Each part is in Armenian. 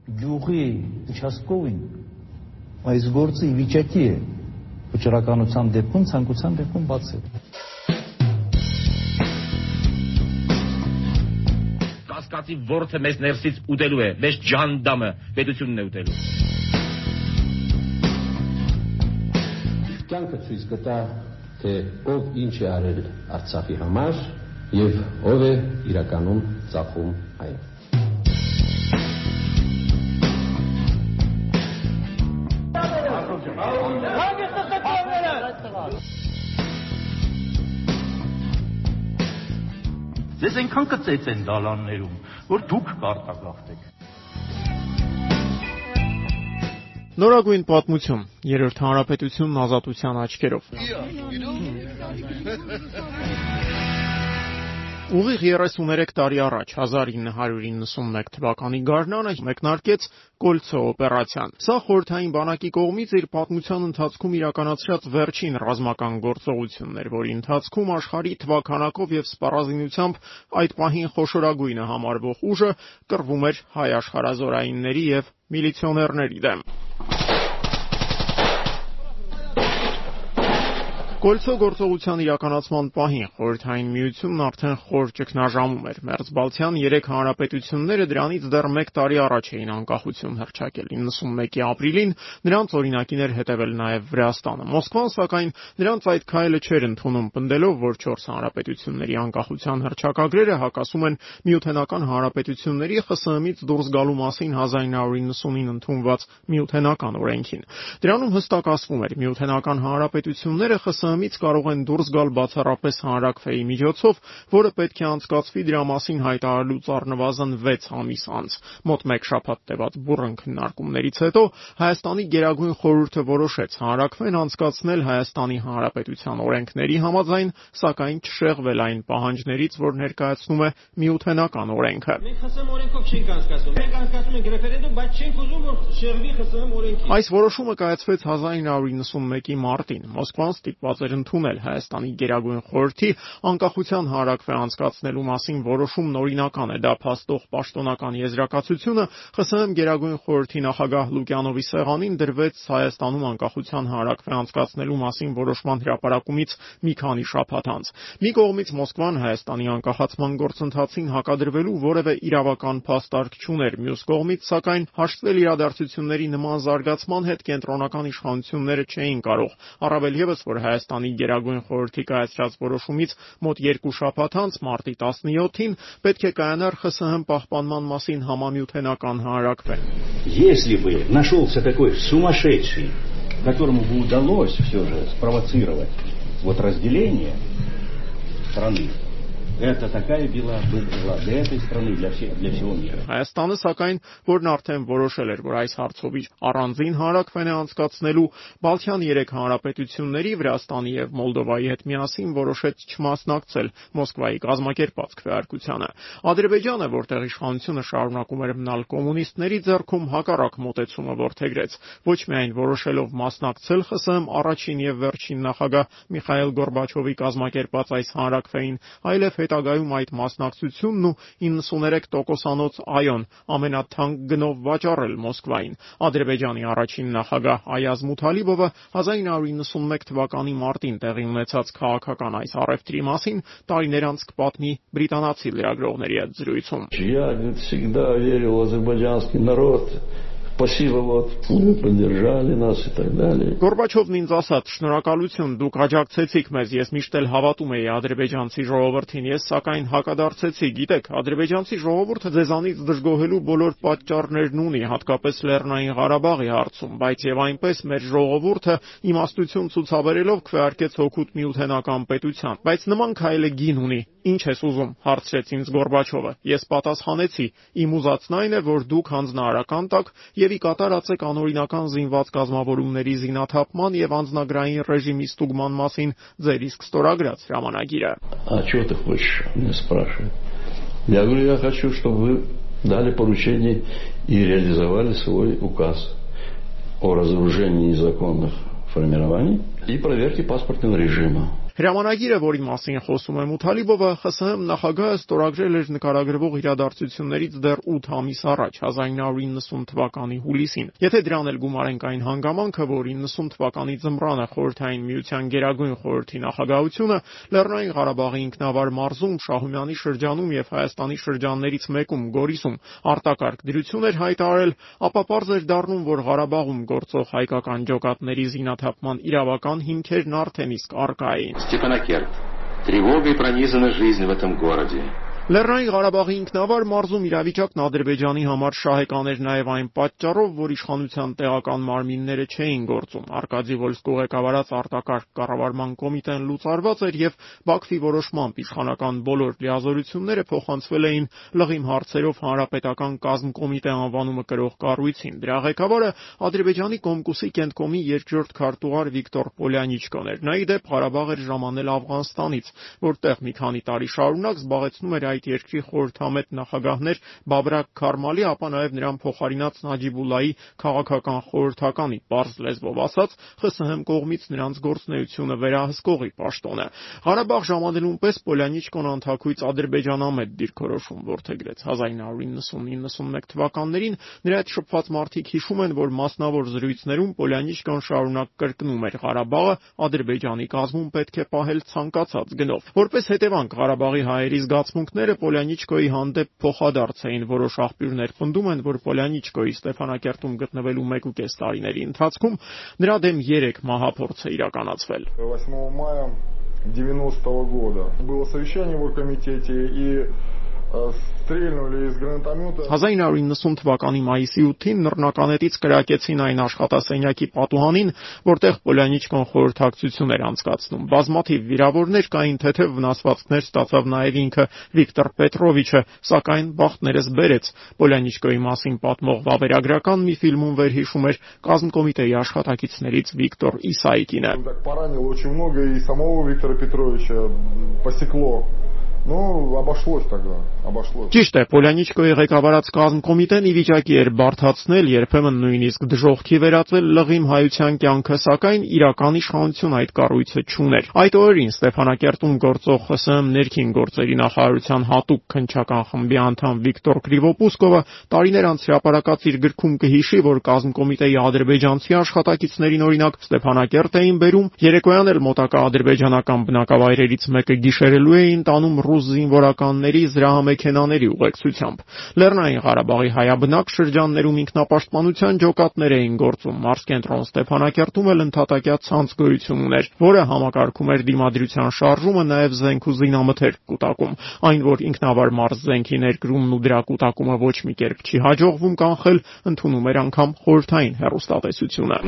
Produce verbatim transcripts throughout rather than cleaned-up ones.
Գյուղի участковին այս գործը ի վիճակի է վճռականության դեպքում, ցանկության դեպքում բացել։ Կասկածի ворթը մեզ ներսից ուտելու է, մեզ ջանդամը պետությունն է ուտելու։ Կյանքը ցույց կտա, թե ով ինչ է արել Արցախի համար եւ ով է իրականում ծախում այն։ Ձեզ այնքան կծեց են դալաններում, որ դուք կարտագաղթեք։ Նորագույն պատմություն, երրորդ հանրապետությունն ազատության աչքերով։ Ուղիղ երեսուներեք տարի առաջ, հազար ինը հարյուր իննսունմեկ թվականի գարնանը մեկնարկեց Կոլցո օպերացիան։ Սա խորհրդային բանակի կողմից իր պատմության ընթացքում իրականացրած վերջին ռազմական գործողությունն էր, որի ընթացքում աշխարհի թվաքանակով եւ սպառազինությամբ այդ պահին խոշորագույնը համարվող ուժը կռվում էր հայ աշխարհազորայինների եւ միլիցիոներների դեմ։ Կոլցո գործողության իրականացման պահին խորհրդային միությունն արդեն խոր ճգնաժամում էր։ Մերձբալթյան երեք հանրապետությունները դրանից դեռ մեկ տարի առաջ էին անկախություն հռչակել։ իննսունմեկի ապրիլին նրանց օրինակին էր հետևել նաև Վրաստանը։ Մոսկվան, սակայն, նրանց այդ քայլը չէր ընդունում, պնդելով, որ չորս հանրապետությունների անկախության հռչակագրերը հակասում են Միութենական հանրապետությունների ԽՍՀՄ-ից դուրս գալու մասին հազար ինը հարյուր իննսունին ընդունված Միութենական օրենքին։ Դրանում հստակ ասվում էր, Միութենական հանրապետությունները ԽՍՀՄ-ից կարող են դուրս գալ բացառապես հանրաքվեի միջոցով, որը պետք է անցկացվի դրա մասին հայտարարելուց առնվազն վեց ամիս անց։ Մոտ մեկ շաբաթ տևած բուռն քննարկումներից հետո Հայաստանի Գերագույն խորհուրդը որոշեց հանրաքվեն անցկացնել Հայաստանի Հանրապետության օրենքների համաձայն, սակայն չշեղվել այն պահանջներից, որ ներկայացնում է Միութենական օրենքը։ Մենք ԽՍՀՄ օրենքով չենք անցկացնում։ Մենք անցկացնում ենք ռեֆերենդում, բայց չենք ուզում, որ շեղվի ԽՍՀՄ օրենքի։ Այս որոշումը կայացվեց հազար ինը հարյուր իննսունմեկի մարտին։ Մոսկվան ստիպված էր ընդունել Հայաստանի Գերագույն խորհրդի անկախության հանրաքվե անցկացնելու մասին որոշումն օրինական է։ Դա փաստող պաշտոնական եզրակացությունը ԽՍՀՄ Գերագույն խորհրդի նախագահ Լուկյանովի սեղանին դրվեց Հայաստանում անկախության հանրաքվե անցկացնելու մասին որոշման հրապարակումից մի քանի շաբաթ անց։ Մի կողմից Մոսկվան Հայաստանի անկախացման գործընթացին հակադրվելու որևէ իրավական փաստարկ չուներ, մյուս կողմից, սակայն, հաշտվել իրադարձությունների նման զարգացման հետ կենտրոնական իշխանությունները չէին կարող, առավել ևս, որ Հայաստանի Գերագույն խորհրդի կայացրած որոշումից մոտ երկու շաբաթ անց մարտի տասնյոթին պետք է կայանար ԽՍՀՄ պահպանման մասին համամիութենական հանրաքվե։ Если бы нашелся такой сумасшедший, которому бы удалось все же спровоцировать вот разделение страны, это такая была бы была для этой страны, для всех, для всего мира. Հայաստանը, սակայն, որն արդեն որոշել էր, որ այս հարցով իր առանձին հանրաքվեն է անցկացնելու, Բալթյան երեք հանրապետությունների, Վրաստանի եւ Մոլդովայի հետ միասին որոշեց չմասնակցել Մոսկվայի կազմակերպած քվեարկությանը։ Ադրբեջանը, որտեղ իշխանությունը շարունակում էր մնալ կոմունիստների ձեռքում, հակառակ մոտեցումը որդեգրեց, ոչ միայն որոշելով մասնակցել ԽՍՀՄ առաջին եւ վերջին նախագահ Միխայիլ Գորբաչովի կազմակերպած այս հանրաքվեին, այլև հետագայում այդ մասնակցությունն ու իննսուներեք տոկոսանոց այոն ամենաթանկ գնով վաճառել Մոսկվային։ Ադրբեջանի առաջին նախագահ Այազ Մութալիբովը հազար ինը հարյուր իննսունմեկ թվականի մարտին տեղի ունեցած քաղաքական այս առևտրի մասին տարիներ անց կպատմի բրիտանացի լրագրողների հետ զրույցում։ Я всегда верил в азербайджанский народ. Спасибо, вот, вы поддержали нас и так далее. Գորբաչովն ինձ ասաց. «Շնորհակալություն, դուք աջակցեցիք մեզ, ես միշտ էլ հավատում էի ադրբեջանցի ժողովրդին, ես սակայն հակադարձեցի, գիտեք, ադրբեջանցի ժողովուրդը ձեզանից դժգոհելու բոլոր պատճառներն ունի, հատկապես Լեռնային Ղարաբաղի հարցում, բայց եւ այնպես մեր ժողովուրդը իմաստություն ցուցաբերելով քվեարկեց հօգուտ միութենական պետության, բայց նման քայլը գին ունի։ Ինչ ես ուզում», հարցրեց ինձ Գորբաչովը։ Ես պատասխանեցի. «Իմ ուզածն այն է, որ դուք հանձնարարական տաք եւ ի կատարածեք անօրինական զինված կազմավորումների զինաթափման եւ անձնագրային ռեժիմի ստուգման մասին ձեր իսկ ստորագրած հրամանագիրը»։ А что ты хочешь, меня спрашивают. Я говорю, я хочу, чтобы вы дали поручение и реализовали свой указ о разоружении незаконных формирований и проверке паспортного режима. Հրամանագիրը, որի մասին խոսում է Մութալիբովը, ԽՍՀՄ նախագահը ստորագրել էր նկարագրվող իրադարձություններից դեռ ութ ամիս առաջ, հազար ինը հարյուր իննսուն թվականի հուլիսին։ Եթե դրան էլ գումարենք այն հանգամանքը, որ իննսուն թվականի ձմռանը Խորհրդային Միության Գերագույն խորհրդի նախագահությունը Լեռնային Ղարաբաղի ինքնավար մարզում, Շահումյանի շրջանում եւ Հայաստանի շրջաններից մեկում Գորիսում արտակարգ դրություն էր հայտարարել, ապա պարզ էր դառնում, որ Ղարաբաղում գործող հայկական ջոկատների զինաթափման իրավական հիմքերն արդեն իսկ առկա էին։ Степанакерт. Тревогой пронизана жизнь в этом городе. Լեռնային Ղարաբաղի ինքնավար մարզում իրավիճակն Ադրբեջանի համար շահեկան էր նաև այն պատճառով, որ իշխանության տեղական մարմինները չէին գործում։ Արկադի Վոլսկու ղեկավարած արտակարգ կառավարման կոմիտեն լուծարված էր եւ Բաքվի որոշմամբ իշխանական բոլոր լիազորությունները փոխանցվել էին լղիմ հարցերով հանրապետական կազմ կոմիտե անվանումը կրող կառույցին։ Դրա ղեկավարը Ադրբեջանի Կոմկուսի կենտկոմի երկրորդ քարտուղար Վիկտոր Պոլյանիչկոն էր։ Նա ի դեպ Ղարաբաղ էր ժամանել Աֆղանստանից, որտեղ մի քանի տարի շարունակ զբաղեցնում էր այդ երկրի խորհրդամետ նախագահներ Բաբրակ Քարմալի, ապա նաև նրան փոխարինած Նաջիբուլլայի քաղաքական խորհրդականի, պարզ լեզվով ասած, ԽՍՀՄ կողմից նրանց գործունեությունը վերահսկողի պաշտոնը։ Ղարաբաղ ժամանելուն պես Պոլյանիչկոն անթաքույց ադրբեջանամետ դիրքորոշում որդեգրեց։ հազար ինը հարյուր իննսուն իննսունմեկ թվականներին նրա հետ շփված մարդիկ հիշում են, որ մասնավոր զրույցներում Պոլյանիչկոն շարունակ կրկնում էր Ղարաբաղը Ադրբեջանի կազմում պետք է պահել ցանկացած գնով։ Որպես հետևանք Ղարաբաղի հայերի զգացմունքները Պոլյանիչկոյի հանդեպ փոխադարձ էին։ Որոշ աղբյուրներ պնդում են, որ Պոլյանիչկոյի Ստեփանակերտում գտնվելու մեկ ու կես տարիների ընթացքում նրա դեմ երեք մահափորձ է իրականացվել։ восьмого мая девяностого года было совещание в оргкомитете и стрельнули из гранатомета. հազար ինը հարյուր իննսուն թվականի մայիսի ութին նռնականետից կրակեցին այն աշխատասենյակի պատուհանին, որտեղ Պոլյանիչկոն խորհրդակցություն էր անցկացնում։ Բազմաթիվ վիրավորներ կային, թեթև վնասվածքներ ստացավ նաև ինքը Վիկտոր Պետրովիչը, սակայն բախտներս բերեց։ Պոլյանիչկոյի մասին պատմող վավերագրական մի ֆիլմում վերհիշում էր կազմկոմիտեի աշխատակիցներից Վիկտոր Իսայկինը։ Поранило очень много и самого Виктора Петровича посекло. Ну, обошлось тогда, обошлось. Ճիշտ է, Պոլյանիչկոյի ղեկավարած կազմկոմիտեն ի վիճակի էր բարդացնել, երբեմն նույնիսկ դժոխքի վերածել լղիմ հայության կյանքը, սակայն իրական իշխանություն այդ կառույցը չուներ։ Այդ օրերին Ստեփանակերտում գործող ԽՍՀՄ ներքին գործերի նախարարության հատուկ քննչական խմբի անդամ Վիկտոր Կրիվոպուսկովը տարիներ անց հրապարակած իր գրքում կհիշի, որ կազմկոմիտեի ադրբեջանցի աշխատակիցներին օրինակ Ստեփանակերտ էին բերում, երեկոյան էլ մոտակա ադրբեջանական բնակավայրերից մեկը գիշերելու էին տանում զինվորականների զրահամեքենաների ուղեկցությամբ։ Լեռնային Ղարաբաղի հայաբնակ շրջաններում ինքնապաշտպանության ջոկատներ էին գործում։ Մարզկենտրոն Ստեփանակերտում էլ ընդհատակյա ցանց գոյություն ուներ, որը համակարգում էր դիմադրության շարժումը, նաև զենք ու զինամթերք կուտակում։ Այն, որ ինքնավար մարզ զենքի ներկրումն ու դրա կուտակումը ոչ մի կերպ չի հաջողվում կանխել, ընդունում էր անգամ խորհրդային հեռուստատեսությունը։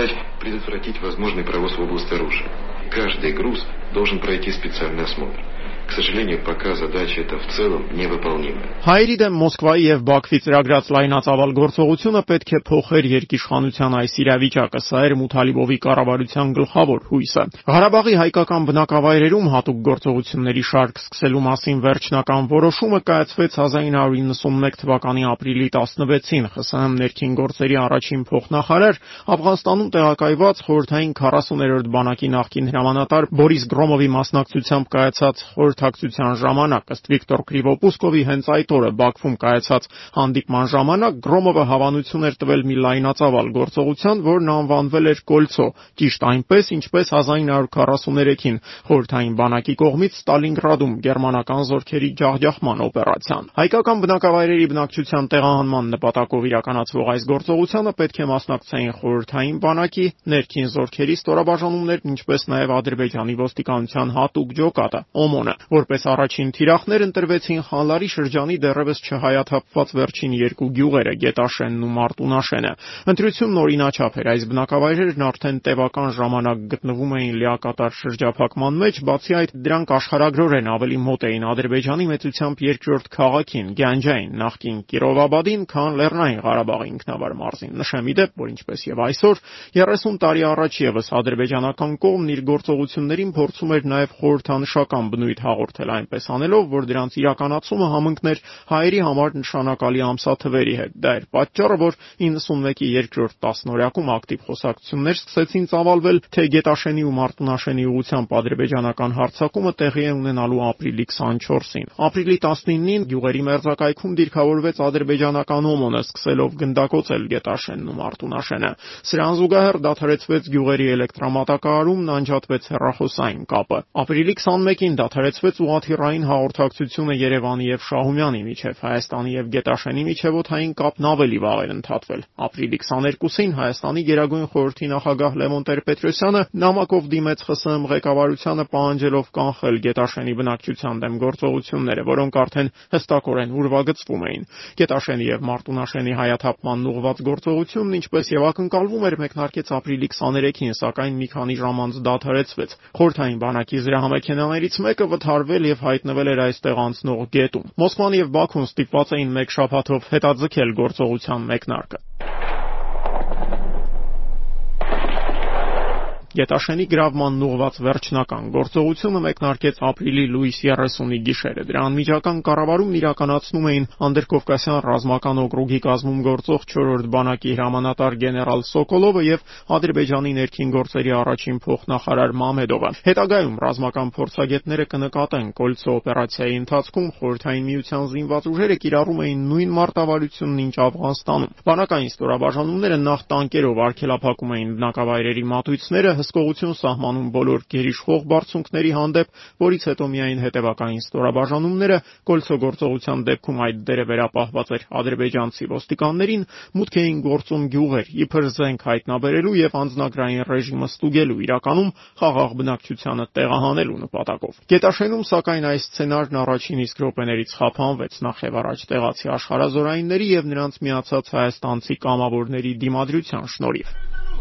Каждый груз должен пройти специальный осмотр. К сожалению, пока задача эта в целом невыполнима. Հայերի դեմ Մոսկվայի եւ Բաքվի ծրագրած լայնածավալ գործողությունը պետք է փոխեր երկիշխանության այս իրավիճակը, սա էր Մութալիբովի կառավարության գլխավոր հույսը։ Ղարաբաղի հայկական բնակավայրերում հատուկ գործողությունների շարք սկսելու մասին վերջնական որոշումը կայացվեց հազար ինը հարյուր իննսունմեկ թվականի ապրիլի տասնվեցին։ ԽՍՀՄ ներքին գործերի առաջին փոխնախարար, Աֆղանստանում տեղակայված խորհրդային քառասուներորդ բանակի նախկին հրամանատար Բորիս Գրոմովի մասնակցությամբ կայացած խորհրդակցության ժամանակ, ըստ Վիկտոր Կրիվոպուսկովի, հենց այդ օրը Բաքվում կայացած հանդիպման ժամանակ Գրոմովը հավանություն էր տվել մի լայնածավալ գործողության, որն անվանվել էր Կոլցո, ճիշտ այնպես, ինչպես հազար ինը հարյուր քառասուներեքին խորհրդային բանակի կողմից Ստալինգրադում գերմանական զորքերի ջախջախման օպերացիան։ Հայկական բնակավայրերի բնակչության տեղահանման նպատակով իրականացվող այս գործողությանը պետք է մասնակցեին խորհրդային բանակի, ներքին զորքերի ստորաբաժանումներն, ինչպես նաև Ադրբեջանի ոստիկանության հատուկ ջոկատը օմոնը։ Որպես առաջին թիրախներ ընտրվեցին Խանլարի շրջանի դեռևս չհայաթափված վերջին երկու գյուղերը՝ Գետաշենն ու Մարտունաշենը։ Ընտրությունն օրինաչափ էր, այս բնակավայրերն արդեն տևական ժամանակ գտնվում էին լիակատար շրջափակման մեջ, բացի այդ դրանք աշխարհագրորեն ավելի մոտ էին Ադրբեջանի մեծությամբ երկրորդ քաղաքին՝ Գյանջային, նախկին Կիրովաբադին, քան Լեռնային Ղարաբաղի ինքնավար մարզին։ Նշեմ ի դեպ, որ ինչպես եւ այսօր, երեսուն տարի առաջ եւս ադրբեջանական կողմն իր գործողություններին փորձում էր նաեւ խորհրդանշական բնույթ հաղորդել այնպես անելով, որ դրանց իրականացումը համընկներ հայերի համար նշանակալի ամսաթվերի հետ։ Դա էր պատճառը, որ իննսունմեկի երկրորդ տասնօրյակում ակտիվ խոսակցություններ սկսեցին ծավալվել, թե Գետաշենի ու Մարտունաշենի ուղղությամբ ադրբեջանական հարձակումը տեղի է ունենալու ապրիլի քսանչորսին։ Ապրիլի տասնինին գյուղերի մերձակայքում դիրքավորվեց ադրբեջանական օմոնը, սկսելով գնդակոծել Գետաշենն ու Մարտունաշենը։ Սրան զուգահեռ դադարեցվեց գյուղերի էլեկտրամատակարարումն, անջատվեց հեռախոսային կապը։ Ապրիլի քսանմեկին դադարեցվեց ուղղաթիռային հաղորդակցությունը Երևանի եւ Շահումյանի միջև, Հայաստանի եւ Գետաշենի միջև օդային կապն ավելի վաղ էր ընդհատվել։ Ապրիլի քսաներկուսին Հայաստանի Գերագույն խորհրդի նախագահ Լևոն Տեր-Պետրոսյանը նամակով դիմեց ԽՍՀՄ ղեկավարությանը, պահանջելով կանխել Գետաշենի բնակչության դեմ գործողությունները, որոնք արդեն հստակորեն ուրվագծվում էին։ Գետաշենի եւ Մարտունաշենի հայաթափման ուղղված գործողությունն, ինչպես եւ ակնկալվում էր, մեկնարկեց ապրիլի քսաներեքին, սակայն մի քանի ժամ անց դադարեցվեց։ Խորհրդային բանակի զրահամեքենաներից մեկը վթարվել եւ հայտնվել էր այստեղ անցնող գետում։ Մոսկվան եւ Բաքուն ստիպված էին մեկ շաբաթով հետաձգել գործողության մեկնարկը։ Գետաշենի գրավմանն ուղղված վերջնական գործողությունը մեկնարկեց ապրիլի լույս երեսունի գիշերը։ Դրա անմիջական կառավարումն իրականացնում էին Անդրկովկասյան ռազմական օկրուգի կազմում գործող չորրորդ բանակի հրամանատար գեներալ Սոկոլովը եւ Ադրբեջանի ներքին գործերի առաջին փոխնախարար Մամեդովը։ Հետագայում ռազմական փորձագետները կնկատեն Կոլցո օպերացիայի ընթացքում Խորհրդային Միության զինված ուժերը կիրառում էին նույն մարտավարությունն, ինչ Աֆղանստանում։ Բանակային ստորաբաժանումները նախ տանկերով արգելափակում էին բնակավայրերի մատույցները, հսկողություն սահմանում բոլոր գերիշխող բարձունքների հանդեպ, որից հետո միայն հետևակային ստորաբաժանումները, Կոլցո գործողության դեպքում այդ դերը վերապահված էր ադրբեջանցի ոստիկաններին, մուտք էին գործում գյուղեր, իբր զենք հայտնաբերելու եւ անձնագրային ռեժիմը ստուգելու, իրականում խաղաղ բնակչությանը տեղահանելու նպատակով։ Գետաշենում, սակայն, այս սցենարն առաջին իսկ րոպեներից խափանվեց, նախ եւ առաջ տեղացի աշխարհազորայինների եւ նրանց միացած հայաստանցի կամավորների դիմադրության շնորհիվ։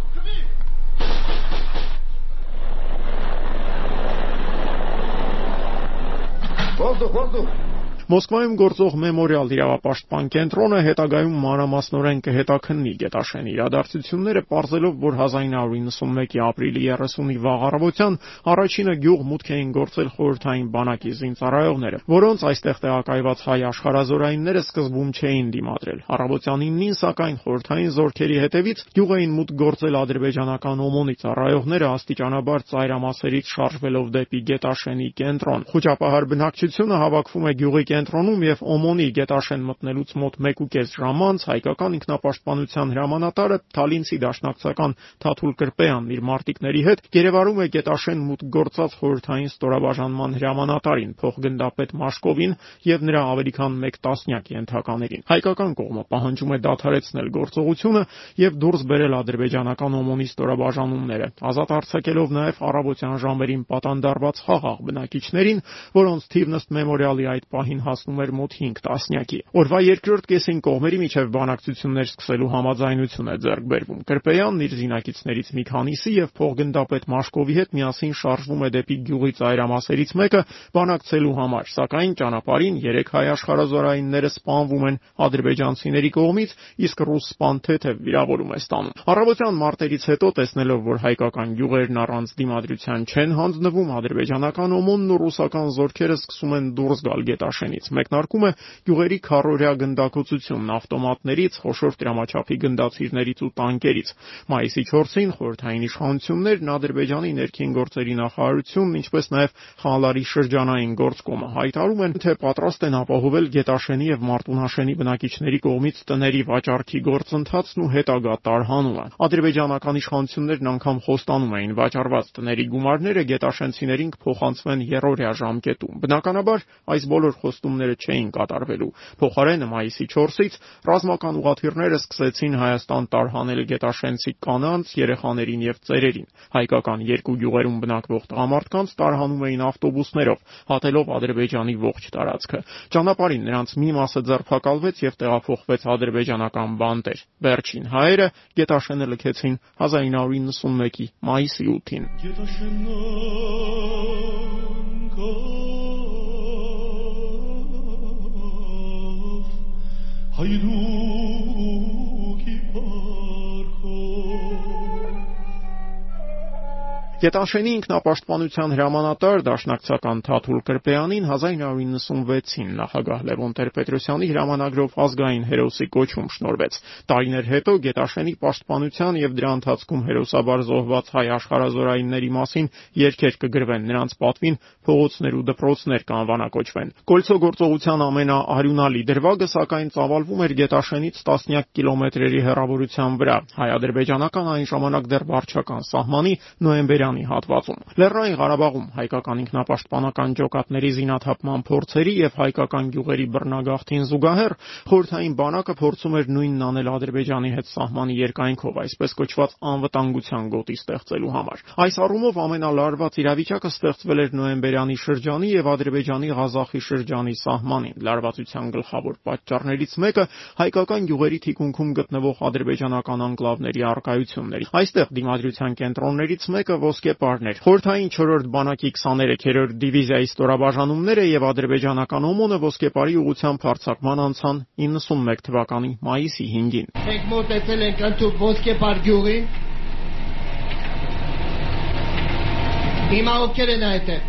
Воздух, воздух! Մոսկվայում գործող Մեմորիալ իրավապաշտպան կենտրոնը հետագայում մանրամասնորեն կհետաքննի Գետաշենի իրադարձությունները, պարզելով, որ հազար ինը հարյուր իննսունմեկի ապրիլի երեսունի վաղ առավոտյան առաջինը գյուղ մուտք էին գործել խորհրդային բանակի զինծառայողները, որոնց այստեղ տեղակայված հայ աշխարհազորայինները սկզբում չէին դիմադրել։ Առավոտյան իննին, սակայն, խորհրդային զորքերի հետևից գյուղ էին մուտք գործել ադրբեջանական օմոնի ծառայողները, աստիճանաբար ծայրամասերից շարժվելով դեպի Գետաշենի կենտրոն։ Խոճապահար բնակչությունը հավաքվում է գյուղի կենտրոնում եւ օմոնի Գետաշեն մտնելուց մոտ մեկուկես ժամ անց հայկական ինքնապաշտպանության հրամանատարը Թալինցի դաշնակցական Թաթուլ Կրպեյանն իր մարտիկների հետ գերեվարում է Գետաշեն մուտք գործած խորհրդային ստորաբաժանման հրամանատարին փոխգնդապետ Մաշկովին եւ նրա ավելի քան մեկ տասնյակ ենթականերին։ Հայկական կողմը պահանջում է դադարեցնել գործողությունը եւ դուրս բերել ադրբեջանական օմոնի ստորաբաժանումները, ազատ արձակելով նաեւ առավոտյան ժամերին պատանդարված խաղաղ բնակիչներին, որոնց թիվն ըստ Մեմորիալի այդ պահին հասնում էր մոտ հինգ տասնյակի։ Օրվա երկրորդ կեսին կողմերի միջև բանակցություններ սկսելու համաձայնություն է ձեռք բերվում։ Կրպեյանն իր զինակիցներից մի քանիսի եւ փոխգնդապետ Մաշկովի հետ միասին շարժվում է դեպի գյուղի ծայրամասերից մեկը բանակցելու համար, սակայն ճանապարհին երեք հայ աշխարհազորայինները սպանվում են ադրբեջանցիների կողմից, իսկ ռուս սպան թեթև վիրավորում է ստանում։ Առավոտյան մարտերից հետո, տեսնելով, որ հայկական գյուղերն առանց դիմադրության չեն հանձնվում, ադրբեջանական օմոնն ու ռուսական զորքերը սկսում են դուրս գալ Գետաշենից։ Մեկնարկում է գյուղերի քառօրյա գնդակոծությունն ավտոմատներից, խոշոր տրամաչափի գնդացիրներից ու տանկերից։ Մայիսի չորսին խորհրդային իշխանություններն Ադրբեջանի ներքին գործերի նախարարությունն, ինչպես նաև Խալարի շրջանային գործկոմը հայտարարում են, թե պատրաստ են ապահովել Գետաշենի եւ Մարտունաշենի բնակիչների կողմից տների վաճառքի գործընթացն ու հետագա տարհանումը։ Ադրբեջանական իշխանություններն անգամ խոստանում էին վաճառված տների գումարները գետաշենցիներին կփոխանցվեն երրորդյա ժամկետում։ Բնականաբար, այս բոլոր խոստումները չէին կատարվելու։ Փոխարենը մայիսի չորսից ռազմական ուղղաթիռները սկսեցին Հայաստան տարհանել Գետաշենցի կանանց, երեխաներին եւ ծերերին։ Հայկական երկու գյուղերում բնակվող տղամարդկանց տարհանում էին ավտոբուսներով, հատելով Ադրբեջանի ողջ տարածքը։ Ճանապարհին նրանց մի մասը ձերբակալվեց եւ տեղափոխվեց ադրբեջանական բանտեր։ Վերջին հայերը Գետաշենը լքեցին հազար ինը հարյուր իննսունմեկի մայիսի ութին։ Գետաշենի ինքնապաշտպանության հրամանատար դաշնակցական Թաթուլ Կրպեյանին հազար նույնսուն վեցին նախագահ Լևոն Տեր-Պետրոսյանի հրամանագրով ազգային հերոսի կոչում շնորհվեց։ Տարիներ հետո Գետաշենի պաշտպանության եւ դրա ընթացքում հերոսաբար զոհված հայ աշխարհազորայինների մասին երգեր կգրվեն, նրանց պատվին փողոցներ ու դպրոցներ կանվանակոչվեն։ Կոլցո գործողության ամենաարյունալի դրվագը սակայն ծավալվում էր Գետաշենից տասնյակ կիլոմետրերի հեռավորության վրա, հայ-ադրբեջանական այն ժամանակ դեռ վարչական սահմանի նոյեմբերյանի հատվածում։ Լեռնային Ղարաբաղում հայկական ինքնապաշտպանական ջոկատների զինաթափման փորձերի եւ հայկական գյուղերի բռնագաղթին զուգահեռ խորհրդային բանակը փորձում էր նույնն անել Ադրբեջանի հետ սահմանի երկայնքով, այսպես կոչված անվտանգության գոտի ստեղծելու համար։ Այս առումով ամենալարված իրավիճակը ստեղծվել էր նոյեմբերյանի շրջանի եւ Ադրբեջանի Ղազախի շրջանի սահմանին։ Լարվածության գլխավոր պատճառներից մեկը հայկական գյուղերի թիկունքում գտնվող ադրբեջանական անկլավների առկայությունն էր։ Այստեղ դիմադրության կենտրոններից մեկը Ոսկեպարն էր։ Խորհրդային չորրորդ բանակի քսաներեքերորդ դիվիզիայի ստորաբաժանումները եւ ադրբեջանական օմոնը Ոսկեպարի ուղղությամբ հարձակման անցան իննսունմեկ թվականի մայիսի հինգին։ Մենք մոտեցել ենք ընդհանուր Ոսկեպար գյուղին։ Հիմա ովքեր են այդտեղ։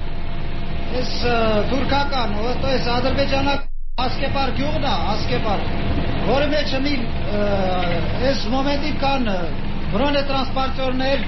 Ես թուրքական, то есть ադրբեջանական Ասկեպար գյուղն է, Ասկեպար, որի մեջ մի այս մոմենտի կան բրոնե տրանսպորտորներ,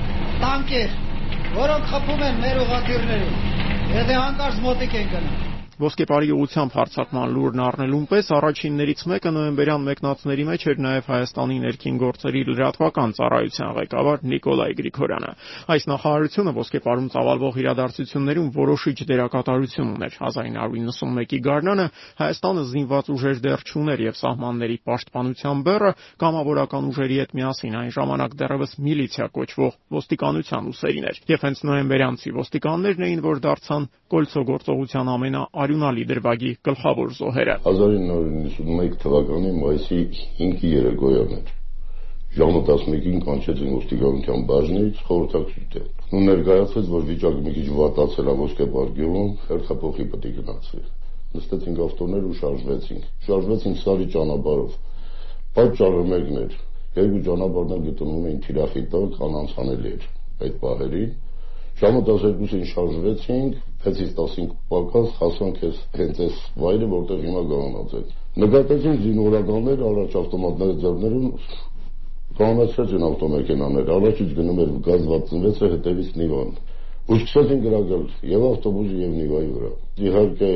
տանկեր, որոնք խփում են մեր ուղղաթիռներին, եթե հանկարծ մոտիկ են գնում։ Ոսկեպարի ուղղությամբ հարձակման լուրն առնելուն պես առաջիններից մեկը նոյեմբերյան մեկնածների մեջ էր նաև Հայաստանի ներքին գործերի լրատվական ծառայության ղեկավար Նիկոլայ Գրիգորյանը։ Այս նախարարությունը Ոսկեպարում ծավալվող իրադարձություններում որոշիչ դերակատարություն ուներ։ հազար նույնսուն իննսունմեկի գարնանը Հայաստանը զինված ուժեր դեռ չուներ եւ սահմանների պաշտպանության բեռը կամավորական ուժերի հետ միասին այն ժամանակ դեռևս միլիցիա կոչվող ոստիկանության ուսերին էր։ Եվ հենց նոյեմբերյանցի ոստիկաններն էին, որ դարձան Կոլցո գործողության ամենա արյունալի դրվագի գլխավոր զոհերը։ հազար նույնսուն իննսունմեկ թվականի մայիսի հինգի երեկոյան էր։ Ժամը տասնմեկին կանչեցին ոստիկանության բաժնից խորհրդակցություն։ Ու ներկայացվեց, որ վիճակը մի քիչ վատացել է Ոսկեպար գյուղում, հերթափոխի պետք է գնացվի։ Նստեցինք ավտոներ ու շարժվեցինք։ Շարժվեցինք Սարի ճանապարհով։ Պատճառը մեկն էր։ Երկու ճանապարհներ գտնվում էին թիրախի տակ, անանցանելի էր այդ պահերին։ Ժամը տասներկուսին շարժվեցինք, վեցից տասինք պակաս հասանք հենց այս վայրը, որտեղ հիմա գանած ենք։ Նկատեցինք զինվորականներ առաջ ավտոմատները ձեռներում կանացրեցին ավտոմեքենաներ, առաջից գնում էր գազված ծնվեցը, հետևից Նիվան։ Ու սկսեցին գրակել եւ ավտոբուսի եւ Նիվայի վրա։ Իհարկե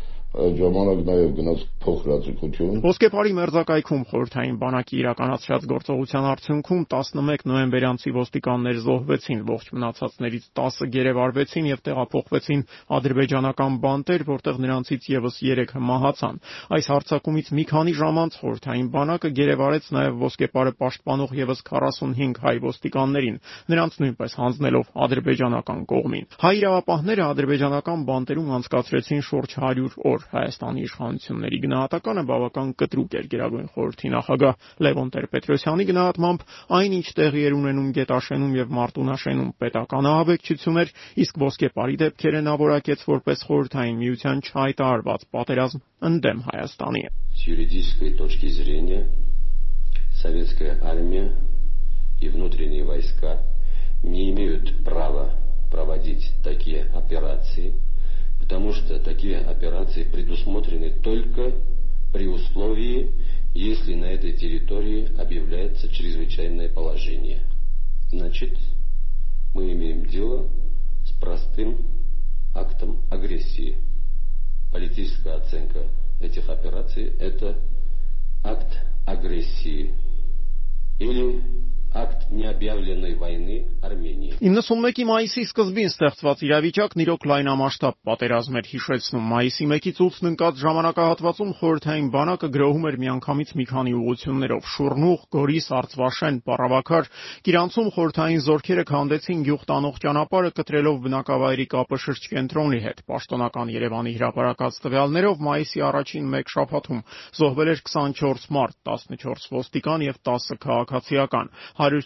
այդ ժամանակ նաև գնաց փոխրացիկություն։ Ոսկեպարի մերձակայքում խորհրդային բանակի իրականացրած գործողության արդյունքում տասնմեկ նոյեմբերյանցի ոստիկաններ զոհվեցին, ողջ մնացածներից տասը գերեվարվեցին եւ տեղափոխվեցին ադրբեջանական բանտեր, որտեղ նրանցից եւս երեքը մահացան։ Այս հարձակումից մի քանի ժամ անց խորհրդային բանակը գերեվարեց նաև Ոսկեպարը պաշտպանող եւս քառասունհինգ հայ ոստիկաններին, նրանց նույնպես հանձնելով ադրբեջանական կողմին։ Հայ իրավապահները ադրբեջանական բանտերում անցկացրեցին շուրջ հարյուր օր։ Հայաստանի իշխանությունների գնահատականը բավական կտրուկ էր Գերագույն խորհրդի նախագահ Լևոն Տեր-Պետրոսյանի գնահատմամբ այն, ինչ տեղի էր ունենում Գետաշենում եւ Մարտունաշենում պետական ահաբեկչություն էր, իսկ Ոսկեպարի դեպքերը նա որակեց որպես խորհրդային միության չհայտարարված պատերազմ ընդդեմ Հայաստանի։ С юридической точки зрения советская армия и внутренние войска не имеют права проводить такие операции, потому что такие операции предусмотрены только при условии, если на этой территории объявляется чрезвычайное положение. Значит, мы имеем дело с простым актом агрессии. Политическая оценка этих операций – это акт агрессии или акт необъявленной войны Армении. իննսունմեկի մայիսի սկզբին ստեղծված իրավիճակն իրոք լայնամասշտաբ պատերազմ էր հիշեցնում։ Մայիսի մեկից ութն ընկած ժամանակահատվածում խորհրդային բանակը գրոհում էր միանգամից մի քանի ուղղություններով՝ Շուրնուղ, Գորիս, Արծվաշեն, Պառավաքար։ Կիրանցում խորհրդային զորքերը քանդեցին գյուղ տանող ճանապարհը, կտրելով բնակավայրի կապը շրջկենտրոնի հետ։ Պաշտոնական Երևանի հրապարակած տվյալներով մայիսի առաջին մեկ շաբաթում զոհվել էր քսանչորս մարդ, տասնչորս ոստիկան եւ տասը քաղաքացիական։ հարյուր չորս հայ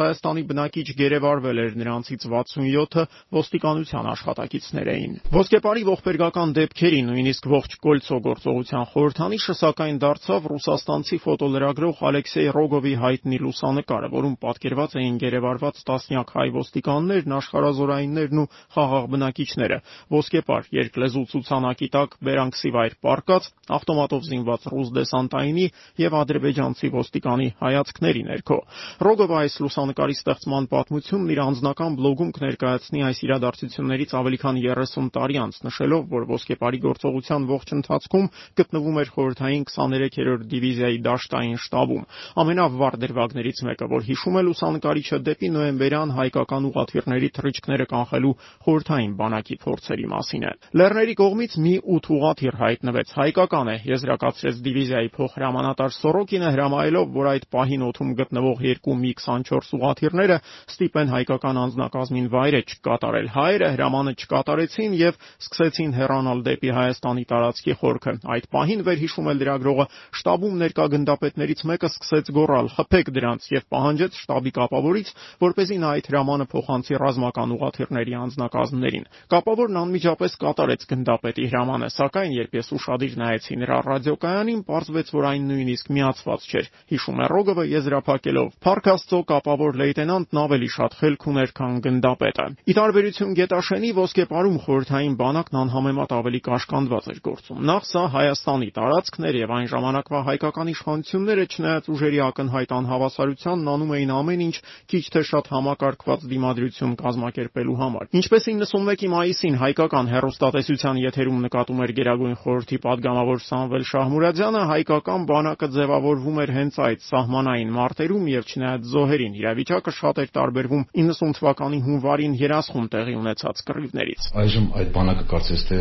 Հայաստանի բնակիչ գերեվարվել էր, նրանցից վաթսունյոթը ոստիկանության աշխատակիցներ էին։ Ոսկեպարի ողբերգական դեպքերի, նույնիսկ ողջ Կոլցո գործողության խորհրդանիշը սակայն դարձավ ռուսաստանցի ֆոտոլրագրող Ալեքսեյ Ռոգովի հայտնի լուսանկարը, որում պատկերված էին գերեվարված տասնյակ հայ ոստիկաններն, աշխարհազորայիններն ու խաղաղ բնակիչները։ Ոսկեպար երկլեզու ցուցանակի տակ Բերանքսի վայր պառկած, ավտոմատով զինված ռուս դեսանտայինի եւ ադրբեջանցի ոստիկանի հայացքների ներքո։ Ռոգովը այս լուսանկարի ստեղծման պատմությունն իր անձնական բլոգում կներկայացնի այս իրադարձություններից ավելի քան երեսուն տարի անց, նշելով, որ Ոսկեպարի գործողության ողջ ընթացքում գտնվում էր խորհրդային քսաներեքերորդ դիվիզիայի դաշտային շտաբում։ Ամենավառ դրվագներից մեկը, որ հիշում է լուսանկարիչը, դեպի նոյեմբերյան հայկական ուղղաթիռների թռիչքները կանխելու խորհրդային բանակի փորձերի մասին է։ Լեռների կողմից մի ութ ուղղաթիռ հայտնվեց, հայկական է, եզրակացրեց դիվիզիայի փոխհրամանատար Սորոկինը, հրամայելով, որ այդ պահին օդում գտնվող երկու մի քսանչորս ուղղաթիռները ստիպեն հայկական անձնակազմին վայրէջք կատարել։ Հայերը հրամանը չկատարեցին եւ սկսեցին հեռանալ դեպի Հայաստանի տարածքի խորքը։ Այդ պահին, վերհիշում է լրագրողը, շտաբում ներկա գնդապետներից մեկը սկսեց գոռալ. «Խփեք դրանց» եւ պահանջեց շտաբի կապավորից, որպեսզի նա այդ հրամանը փոխանցի ռազմական ուղղաթիռների անձնակազմներին։ Կապավորն անմիջապես կատարեց գնդապետի հրամանը, սակայն երբ ես ուշադիր նայեցի նրա ռադիոկայանին, պարզվեց, որ այն նույնիսկ միացված չէր։ Հիշում է Ռոգովը, եզրափակելով. «Փառք Աստծո, կապավոր լեյտենանտն ավելի շատ խելք ուներ, քան գնդապետը»։ Ի տարբերություն Գետաշենի, Ոսկեպարում խորհրդային բանակն անհամեմատ ավելի կաշկանդված էր գործում։ Նախ սա Հայաստանի տարածքն էր եւ այն ժամանակվա հայկական իշխանությունները, չնայած ուժերի ակնհայտ անհավասարությանն, անում էին ամեն ինչ քիչ թե շատ համակարգված դիմադրություն կազմակերպելու համար։ Ինչպես իննսունմեկի մայիսին հայկական հեռուստատեսության եթերում նկատում էր Գերագույն խորհրդի падգամավոր Սամվել Շահմուրադյանը, հայկական բանակը ձևավորվում էր հենց այդ սահմանային մարտերում եւ չնայած զոհերին, իրավիճակը շատ էր տարբերվում իննսուն թվականի հունվարին երասխուն տեղի ունեցած կռիվներից։ Այժմ այդ բանակը կարծես թե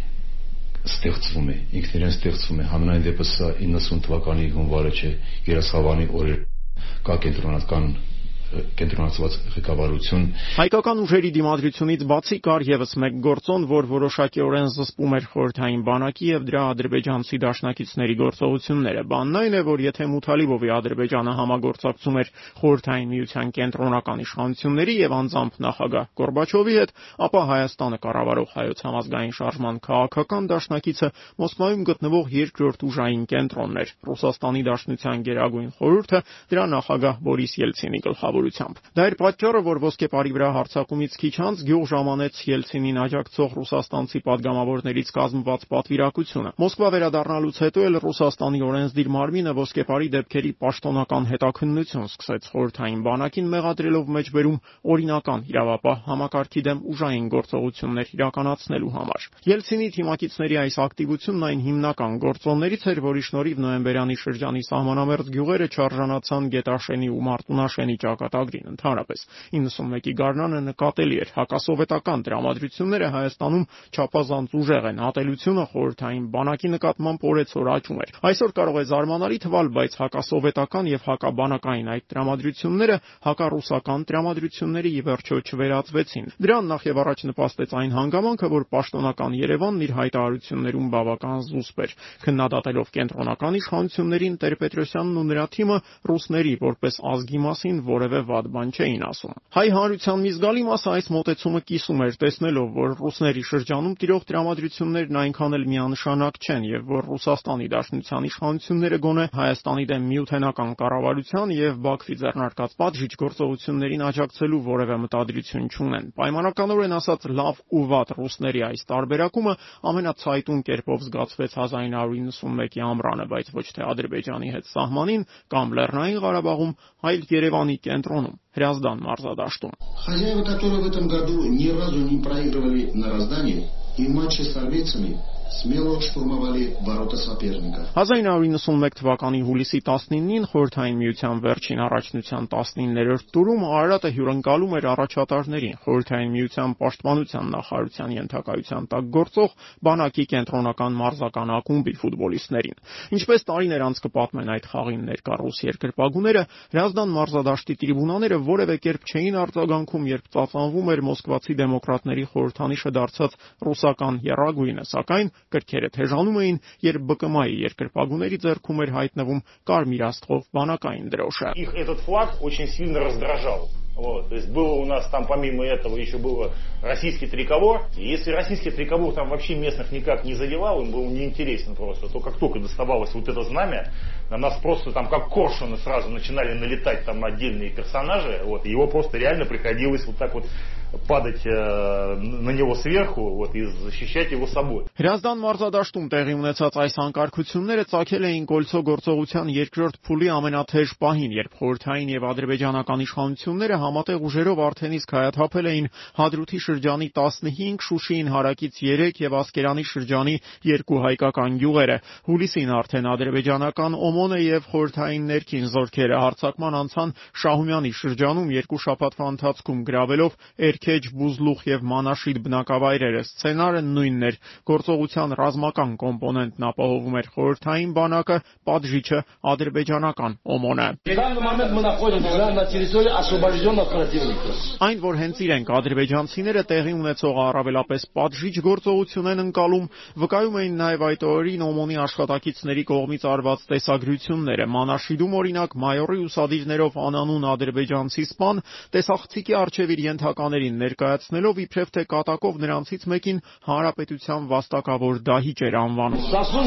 ստեղծվում է, ինքն իրեն ստեղծվում է, համենայն դեպս սա իննսուն թվականի հունվարը չէ, երասխավանի օրեր կա կենտրոնական կենտրոնացված ղեկավարություն։ Հայկական ուժերի դիմադրությունից բացի կար եւս մեկ գործոն, որ որոշակիորեն զսպում էր խորհրդային բանակի եւ դրա ադրբեջանցի դաշնակիցների գործողությունները։ Բանն այն է, որ եթե Մութալիբովի Ադրբեջանը համագործակցում էր խորհրդային միության կենտրոնական իշխանությունների եւ անձամբ նախագահ Գորբաչովի հետ, ապա Հայաստանը կառավարող Հայոց համազգային շարժման քաղաքական դաշնակիցը Մոսկվայում գտնվող երկրորդ ուժային կենտրոնն էր, Ռուսաստանի Դաշնության Գերագույն խորհուրդը դրա նախագահ Բորիս Ելցինի գլխավորությամբ։ Դա էր պատճառը, որ Ոսկեպարի վրա հարձակումից քիչ անց գյուղ ժամանեց Ելցինին աջակցող ռուսաստանցի падգամավորներից կազմված պատվիրակությունը։ Մոսկվա վերադառնալուց հետո էլ Ռուսաստանի օրենսդիր մարմինը Ոսկեպարի դեպքերի պաշտոնական հետաքննություն սկսեց խորհրդային բանակին մեղադրելով մեջբերում օրինական իրավապահ համակարգի դեմ ուժային գործողություններ իրականացնելու համար։ Ելցինի թիմակիցների այս ակտիվությունն այն հիմնական գործոններից էր, որի շնորհիվ նոյեմբերյանի շրջանի սահմանամերձ գյուղերը չարժանացան Գետաշենի ու Մարտունաշենի ճակատագրին ընդհանրապես։ իննսունմեկի գարնանը նկատելի էր հակասովետական տրամադրությունները Հայաստանում չափազանց ուժեղ են, ատելությունը խորհրդային բանակի նկատմամբ օրեցօր աճում էր։ Այսօր կարող է զարմանալի թվալ, բայց հակասովետական եւ հակաբանակային այդ տրամադրությունները հակառուսական տրամադրությունների ի վերջո չվերածվեցին։ Դրան նախ եւ առաջ նպաստեց այն հանգամանքը, որ պաշտոնական Երևանն իր հայտարարություններում բավական զուսպ էր, քննադատելով կենտրոնական իշխանություններին, Տեր-Պետրոսյանն ու նրա թիմը ռուսների որպես ազգի մասին որևէ վատ բան չէին ասում։ Հայ հանրության մի զգալի մասը այս մոտեցումը կիսում էր, տեսնելով, որ ռուսների շրջանում տիրող տրամադրություններն այնքան էլ միանշանակ չեն եւ որ Ռուսաստանի Դաշնության իշխանությունները գոնե Հայաստանի դեմ միութենական կառավարության եւ Բաքվի ձեռնարկած պատժիչ գործողություններին աջակցելու որևէ մտադրություն չունեն։ Պայմանականորեն ասած, լավ ու վատ ռուսների այս տարբերակումը ամենացայտուն կերպով զգացվեց հազար իննսուն իննսունմեկի ամռանը, բայց ոչ թե Ադրբեջանի հետ սահմանին կամ Լեռնային Ղարաբաղում, այլ Երևանի կենտրոնում, Հրազդան մարզադաշտում։ Хозяева, которые в этом году ни разу не проигрывали на Раздане, и в матче с армейцами смело штурмовали ворота соперника. հազար իննսուն իննսունմեկ թվականի հուլիսի տասնինին խորհրդային միության վերջին առաջնության տասնիններորդ տուրում Արարատը հյուրընկալում էր առաջատարներին, խորհրդային միության պաշտպանության նախարարության ենթակայության տակ գործող բանակի կենտրոնական մարզական ակումբի ֆուտբոլիստներին։ Ինչպես տարիներ անց կպատմեն այդ խաղին ներկա ռուս երկրպագուները, Հրազդան մարզադաշտի տրիբունաները որևէ կերպ չէին արձագանքում, երբ ծածանվում էր մոսկվացի դեմոկրատների խորհրդանիշը դարձած ռուսական եռագույնը, սակայն կրքերը թեժանում էին, երբ ԲԿՄ-ի երկրպագուների ձեռքում էր հայտնվում կարմիր աստղով բանակային դրոշը։ Их этот флаг очень сильно раздражал. Вот, то есть было у нас там помимо этого еще было российский триколор. И если российский триколор там вообще местных никак не задевал, им был неинтересен просто, то как только доставалось вот это знамя, на нас просто там как коршуны сразу начинали налетать там отдельные персонажи, вот, и его просто реально приходилось вот так вот падать э, на него сверху, вот, и защищать его собой. Հրազդան մարզադաշտում տեղի ունեցած այս անկարգությունները ծագել էին Կոլցո գործողության երկրորդ փուլի ամենաթեժ պահին, երբ խորհրդային եւ ադրբեջանական իշխանությունները համատեղ ուժերով արդեն իսկ հայաթափել էին Հադրութի շրջանի տասնհինգ, Շուշիին հարակից երեք եւ Ասկերանի շրջանի երկու հայկական գյուղերը։ Հուլիսին արդեն ադրբեջանական Օմոնը եւ խորհրդային ներքին զորքերը հարձակման անցան Շահումյանի շրջանում երկու շաբաթվա ընթացքում գրավելով Էրքեջ, Բուզլուխ եւ Մանաշիդ բնակավայրերը։ Սցենարը նույնն էր։ Գործողության ռազմական կոմպոնենտն ապահովում էր խորհրդային բանակը, պատժիչը ադրբեջանական Օմոնը։ Այն, որ հենց իրենք ադրբեջանցիները տեղի ունեցող առավելապես պատժիչ գործողություն են ընկալում, վկայում էին նաեւ այդ օրերին Օմոնի աշխատակիցների կողմից արված տեսագրությունները։ Մանաշիդում օրինակ մայորի ուսադիրներով անանուն ադրբեջանցի սպան տեսախցիկի արչեւ իր ենթականներին ներկայացնելով իբրև թե կատակով նրանցից մեկին հանրապետության վաստակավոր դահիճ էր անվանում։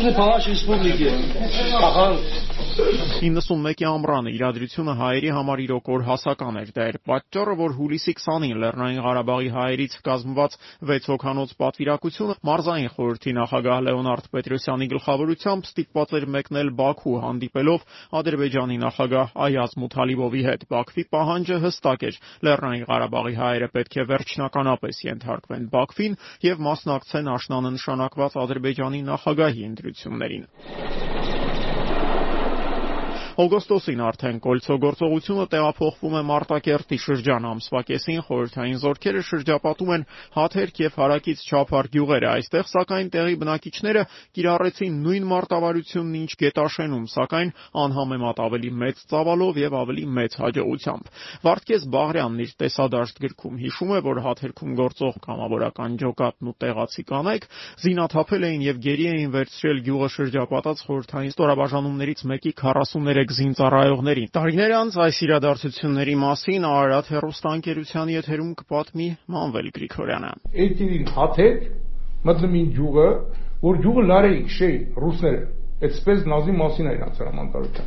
իննսունմեկի ամռանը իրադրությունը հայերի համար իրոք օրհասական էր։ Դա էր պատճառը, որ հուլիսի քսանին Լեռնային Ղարաբաղի հայերից կազմված վեց հոգանոց պատվիրակությունը մարզային խորհրդի նախագահ Լեոնարդ Պետրոսյանի գլխավորությամբ ստիպված էր մեկնել Բաքու, հանդիպելով Ադրբեջանի նախագահ Այազ Մութալիբովի հետ։ Բաքվի պահանջը հստակ էր. Լեռնային Ղարաբաղի հայերը պետք է վերջնականապես ենթարկվեն Բաքվին եւ մասնակցեն աշնանը նշանակված Ադրբեջանի նախագահի ընտրություններին։ Օգոստոսին արդեն Կոլցո գործողությունը տեղափոխվում է Մարտակերտի շրջան։ Ամսվա կեսին խորհրդային զորքերը շրջապատում են Հաթերք եւ հարակից Չափար գյուղերը։ Այստեղ սակայն տեղի բնակիչները կիրառեցին նույն մարտավարությունն, ինչ Գետաշենում, սակայն անհամեմատ ավելի մեծ ծավալով եւ ավելի մեծ հաջողությամբ։ Վարդգես Բաղրյանն իր տեսադաշտ գրքում հիշում է, որ Հաթերքում գործող կամավորական ջոկատն ու տեղացի կանայք զինաթափել էին եւ գերի էին վերցրել գյուղը շրջապատած խորհրդային ստորաբաժանումներից մեկի քառասուներեք զինծառայողներին։ Տարիներ անց այս իրադարձությունների մասին Արարատ հեռուստաընկերության եթերում կպատմի Մանվել Գրիգորյանը։ Էդին հաթեք մտնում ջուղը, որ ջուղը լարեին շեյ ռուսները, այդպես նազի մասին էր անց հրամանատարության։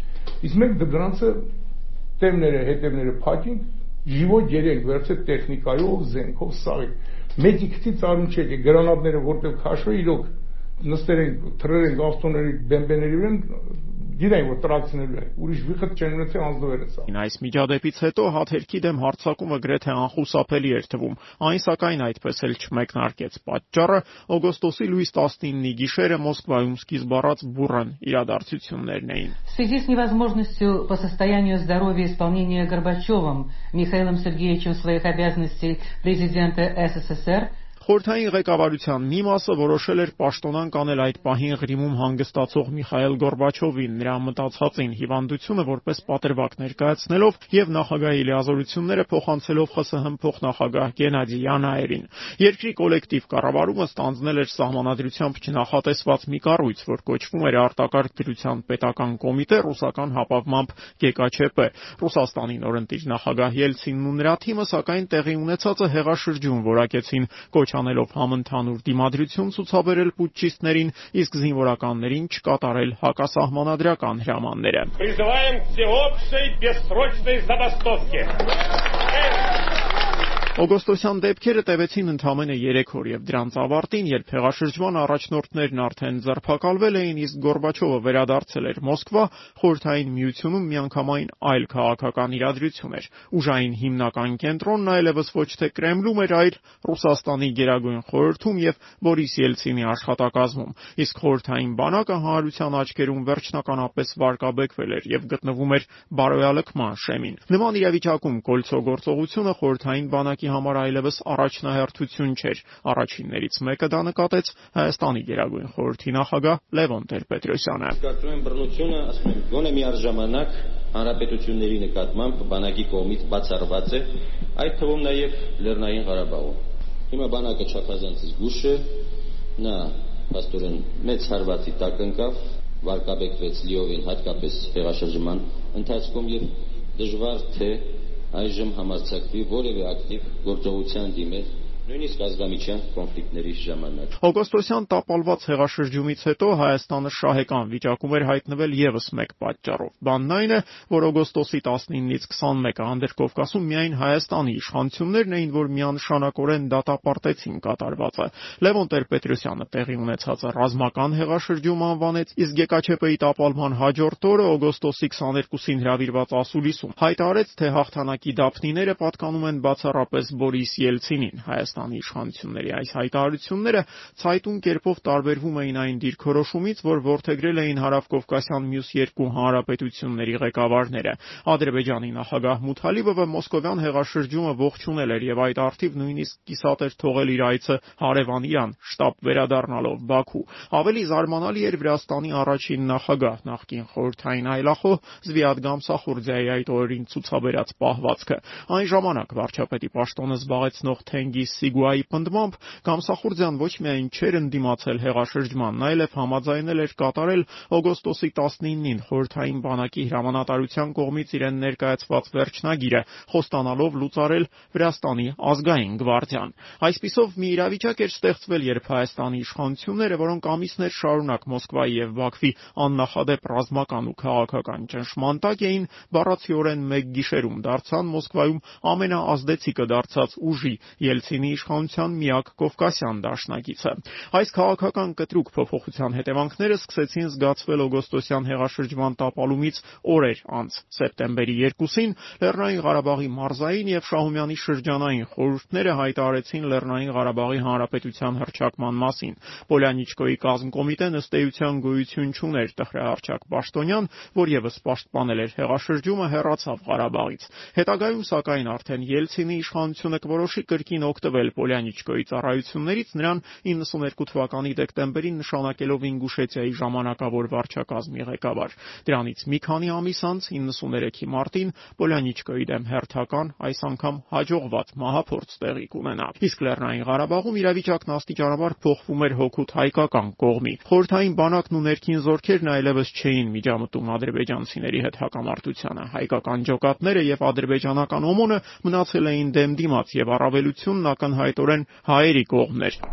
Իսկ մենք դրանցը տեմները, հետևները փակին, ժիվո երեք վերցե տեխնիկայով, զենքով, սաղի։ Մեջի քցի ծառում չէ, գրանատները որտեղ քաշվի իրոք նստեր են, թրեր են գավթոների, բեմբեների վրա գիտեն, որ տրակցնելու են, ուրիշ վիխտ չեն ունեցել անձնվերը սա։ Այս միջադեպից հետո Հաթերքի դեմ հարձակումը գրեթե անխուսափելի էր թվում, այն սակայն այդպես էլ չմեկնարկեց։ Պատճառը օգոստոսի լույս տասնինի գիշերը Մոսկվայում սկիզբ առած բուռն իրադարձություններն էին։ В связи с невозможностью по состоянию здоровья исполнения Горбачевым Михаилом Сергеевичем своих обязанностей президента СССР Խորհրդային ղեկավարության մի մասը որոշել էր պաշտոնանկ անել այդ պահին Ղրիմում հանգստացող Միխայել Գորբաչովին, նրա մտածածին հիվանդությունը որպես պատրվակ ներկայացնելով եւ նախագահի լիազորությունները փոխանցելով ԽՍՀՄ փոխնախագահ Գենադի Յանաերին։ Երկրի կոլեկտիվ կառավարումը ստանձնել էր սահմանադրությամբ չնախատեսված մի կառույց, որ կոչվում էր Արտակարգ դրության պետական կոմիտե, ռուսական հապավմամբ Գ Կ Չ П։ Ռուսաստանի նորընտիր նախագահ Ելցինն ու նրա թիմը սակայն տեղի ունեցածը հեղաշրջում որակեցին, կոչ անելով համընդհանուր դիմադրություն ցուցաբերել պուտչիստներին, իսկ զինվորականներին չկատարել հակասահմանադրական հրամանները։ Призываем к всеобщей бессрочной забастовке. Օգոստոսյան դեպքերը տևեցին ընդամենը երեք օր եւ դրանց ավարտին, երբ հեղաշրջման առաջնորդներն արդեն ձերբակալվել էին, իսկ Գորբաչովը վերադարձել էր Մոսկվա, խորհրդային միությունում միանգամայն այլ քաղաքական իրադրություն էր։ Ուժային հիմնական կենտրոնն այլևս ոչ թե Կրեմլում էր, այլ Ռուսաստանի Գերագույն խորհրդում եւ Բորիս Ելցինի աշխատակազմում, իսկ խորհրդային բանակը հանրության աչքերում վերջնականապես վարկաբեկվել էր եւ գտնվում էր բարոյալքման շեմին։ Նման իրավիճակում Կոլցո գործողությունը խորհրդային բանակի համար այլևս առաջնահերթություն չէր։ Առաջիններից մեկը դա նկատեց Հայաստանի Գերագույն խորհրդի նախագահ Լևոն Տեր-Պետրոսյանը։ Կարծում եմ բռնությունը, ասում եմ, գոնե միառժամանակ հանրապետությունների նկատմամբ բանակի կողմից բացառված է, այդ թվում նաև Լեռնային Ղարաբաղում։ Հիմա բանակը չափազանց զգուշ է, նա փաստորեն մեծ հարվածի տակ ընկավ, վարկաբեկվեց լիովին հատկապես հեղաշրջման ընթացքում եւ դժվար թե այժմ համարձակվի որևէ ակտիվ գործողության դիմել նույնիսկ ազգամիջյան կոնֆլիկտների ժամանակ։ Օգոստոսյան տապալված հեղաշրջումից հետո Հայաստանը շահեկան վիճակում էր հայտնվել եւս մեկ պատճառով։ Բանն այն է, որ օգոստոսի տասնինից քսանմեկը Անդրկովկասում միայն Հայաստանի իշխանություններն էին, որ միանշանակորեն դատապարտեցին կատարվածը։ Լևոն Տեր-Պետրոսյանը տեղի ունեցածը ռազմական հեղաշրջում անվանեց, իսկ Գեկաչեպեի տապալման հաջորդ օրը օգոստոսի քսաներկուսին հրավիրված ասուլիսում հայտարարեց, թե հաղթանակի դափնիները պատկանում են բացառապես Բորիս Ելցինին։ Հայաստանի իշխանությունների այս հայտարարությունները ցայտուն կերպով տարբերվում էին այն դիրքորոշումից, որ որդեգրել էին հարավկովկասյան մյուս երկու հանրապետությունների ղեկավարները։ Ադրբեջանի նախագահ Մութալիբովը մոսկովյան հեղաշրջումը ողջունել էր եւ այդ արդիվ նույնիսկ կիսատ էր թողել իր այցը հարևանյան շտաբ վերադառնալով Բաքու։ Ավելի զարմանալի էր Վրաստանի առաջին նախագահ, նախկին խորհրդային այլախոհ Զվիադ Գամսախուրդիայի այդ օրերին ցուցաբերած պահվածքը։ Այն ժամանակ վարչապետի պաշտոնը զբաղեցնող Թենգիզ Սիգուայի պնդմամբ Գամսախուրդիան ոչ միայն չէր ընդդիմացել հեղաշրջմանն, այլև համաձայնել էր կատարել օգոստոսի տասնինին խորհրդային բանակի հրամանատարության կողմից իրեն ներկայացված վերջնագիրը, խոստանալով լուծարել Վրաստանի ազգային գվարդիան։ Այսպիսով մի իրավիճակ էր ստեղծվել, երբ Հայաստանի իշխանությունները, որոնք ամիսներ շարունակ Մոսկվայի եւ Բաքվի աննախադեպ ռազմական ու քաղաքական ճնշման տակ էին, բառացիորեն մեկ գիշերում դարձան Մոսկվայում ամենաազդեցիկը դարձած ուժի Ելցինի իշխանության միակ կովկասյան դաշնակիցը։ Այս քաղաքական կտրուկ փոփոխության հետևանքները սկսեցին զգացվել օգոստոսյան հեղաշրջման տապալումից օրեր անց։ Սեպտեմբերի երկուսին Լեռնային Ղարաբաղի մարզային եւ Շահումյանի շրջանային խորհուրդները հայտարարեցին Լեռնային Ղարաբաղի հանրապետության հռչակման մասին։ Պոլյանիչկոյի կազմկոմիտեն ըստ էության գոյություն չուներ, տխրահարչակ Պաշտոնյան, որ եւս պաշտպանել էր հեղաշրջումը, հեռացավ Ղարաբաղից։ Հետագայում սակայն արդեն Ելցինի իշխանությունը կորոշի կրկին օգտվել Պոլյանիչկոյի ծառայություններից, նրան իննսուներկու թվականի դեկտեմբերին նշանակելով Ինգուշեցիայի ժամանակավոր վարչակազմի ղեկավար։ Դրանից մի քանի ամիս անց իննսուներեքի մարտին Պոլյանիչկոյի դեմ հերթական, այս անգամ հաջողված մահափորձ տեղի կունենա։ Իսկ Լեռնային Ղարաբաղում իրավիճակն աստիճանաբար փոխվում էր հօգուտ հայկական կողմի։ Խորհրդային բանակն ու ներքին զորքերն այլևս չէին միջամտում ադրբեջանցիների հետ հակամարտությանը։ Հայկական ջոկատները եւ ադրբեջանական օմոնը մնացել էին դեմ դիմաց եւ առավելությունն ակնհայտորեն հայերի կողմն էր։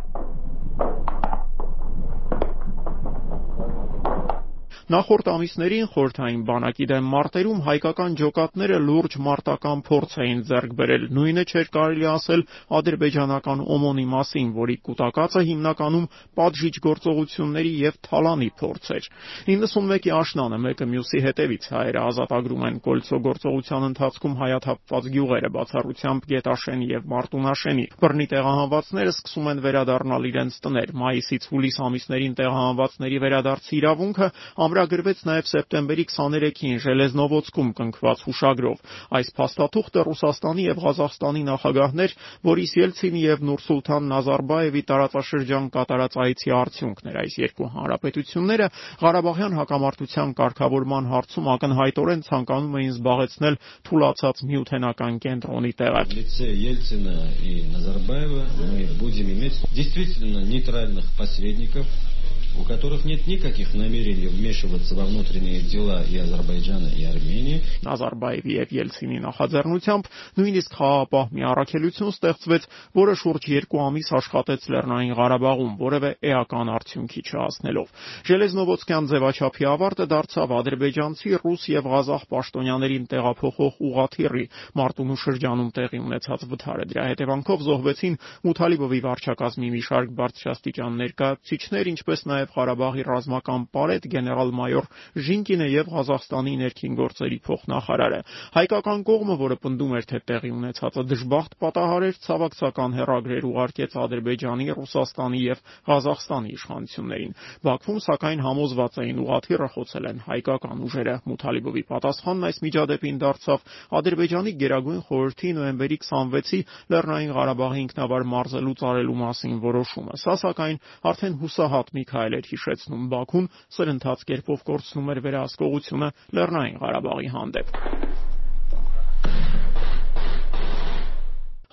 Նախորդ ամիսներին խորհրդային բանակի դեմ մարտերում հայկական ջոկատները լուրջ մարտական փորձ էին ձեռք բերել։ Նույնը չէր կարելի ասել ադրբեջանական օմոնի մասին, որի կուտակածը հիմնականում պատժիչ գործողությունների եւ թալանի փորձ էր։ իննսունմեկի աշնանը մեկը մյուսի հետևից հայերը ազատագրում են Կոլցո գործողության ընթացքում հայաթափված գյուղերը, բացառությամբ Գետաշենի եւ Մարտունաշենի։ Բռնի տեղահանվածները սկսում են վերադառնալ իրենց տներ։ Մայիսից հուլիս ամիսներին տեղահանվածների վերադարձի իրավունքը ամրագրվեց նաև սեպտեմբերի քսաներեքին Ժելեզնովոցկում կնքված հուշագրով։ Այս փաստաթուղթը Ռուսաստանի եւ Ղազախստանի նախագահներ Բորիս Ելցինի եւ Նուրսուլթան Նազարբաևի տարածաշրջան կատարած այցի արդյունքն էր։ Այս երկու հանրապետությունները Ղարաբաղյան հակամարտության կարգավորման հարցում ակնհայտորեն ցանկանում էին զբաղեցնել թուլացած միութենական կենտրոնի տեղը։ Лице Ельцина и Назарбаева мы будем иметь действительно нейтральных посредников, у которых нет никаких намерений вмешиваться во внутренние дела и Азербайджана, и Армении. Նազարբաևի եւ Ելցինի նախաձեռնությամբ նույնիսկ խաղաղապահ մի առաքելություն ստեղծվեց, որը շուրջ երկու ամիս աշխատեց Լեռնային Ղարաբաղում, որևէ էական արդյունքի չհասնելով։ Ժելեզնովոցկյան ձևաչափի ավարտը դարձավ ադրբեջանցի, ռուս եւ ղազախ պաշտոնյաներին տեղափոխող ուղղաթիռի Մարտունու շրջանում տեղի ունեցած վթարը։ Դրա հետևանքով զոհվեցին Մութալիբովի վարչակազմի մի շարք բարձրաստիճան ներկայացուցիչներ, ինչպես նաեւ Ղարաբաղի ռազմական պարետ գեներալ-մայոր Ժինկինը եւ Ղազախստանի ներքին գործերի փոխնախարարը։ Հայկական կողմը, որը պնդում էր, թե տեղի ունեցածը դժբախտ պատահար էր, ցավակցական հեռագրեր ուղարկեց Ադրբեջանի, Ռուսաստանի եւ Ղազախստանի իշխանություններին։ Բաքվում սակայն համոզված էին ուղղաթիռը խոցել են հայկական ուժերը։ Մութալիբովի պատասխանն այս միջադեպին դարձավ Ադրբեջանի Գերագույն խորհրդի նոյեմբերի քսանվեցի Լեռնային Ղարաբաղի ինքնավար մարզը լուծարելու մասին որոշումը։ Սա սակայն արդեն հուսահատ մի քայլ էր հիշեցնում Բաքուն, սրընթաց կերպով կորցնում էր վերահսկողությունը Լեռնային Ղարաբաղի հանդեպ։